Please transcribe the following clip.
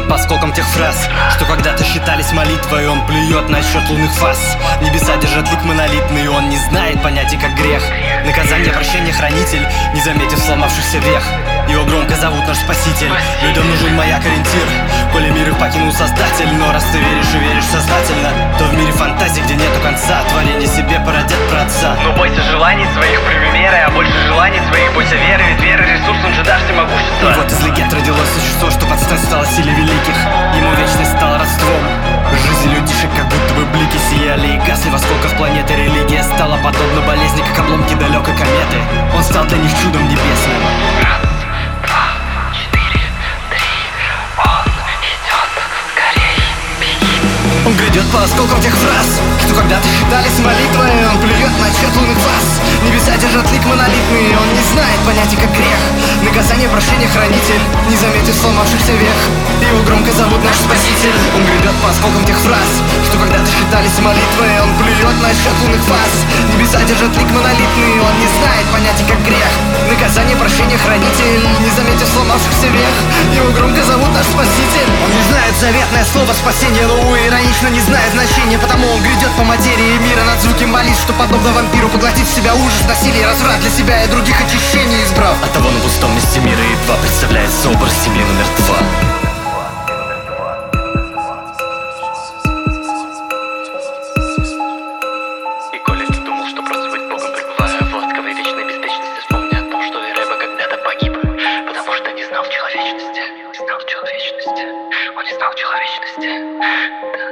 грядет по осколкам тех фраз, что когда-то считались молитвой. Он плюет на счет лунных фаз. Небеса держат лик монолитный, он не знает понятий как грех. Наказание, прощение, хранитель, не заметив сломавшихся вех. Его громко зовут наш спаситель. Людям нужен маяк, ориентир, коли мир их покинул создатель. Но раз ты веришь и веришь сознательно, то в мире фантазий, где нету конца, творение себе породят праотца. Но бойся желаний своих, прими меры, а больше желаний своих бойся веры. Ведь вера ресурс, он же дашь могущество. И вот из легенд родилось существо, что под стать стало силе великих. Ему вечность стала родством. Жизнь людишек, как будто бы блики сияли и гасли в осколках планеты. Религия стала подобна болезни, как обломки далекой кометы. Он стал для них чудом небесным. Он грядет по осколкам тех фраз, что когда-то считались молитвой. Он плюет на счет лунных фаз. Небеса держат лик монолитный, он не знает понятий как грех. Наказание, прощение, хранитель, не заметив сломавшихся вех. Его громко зовут наш спаситель. Он грядет по осколкам тех фраз, что когда-то считались молитвой. Он плюет на счет лунных фаз. Небеса держат лик монолитный, он не знает понятий как грех. Наказание, прощение, хранитель, не заметив сломавшихся вех. Его громко зовут наш спаситель. Он не знает заветное слово спасения, но иронично не знает значения, потому он грядет по материи мира над звуки молитв, что подобно вампиру поглотить в себя ужас, насилие, разврат для себя и других очищений избрав. Оттого на пустом месте мира едва представляется образ земли номер 2. И коли ты думал, что просто быть Богом, пребывая в ласковой вечной беспечности, вспомни о том, что и Рэбе когда-то погиб, потому что не знал человечности. Он не знал человечности.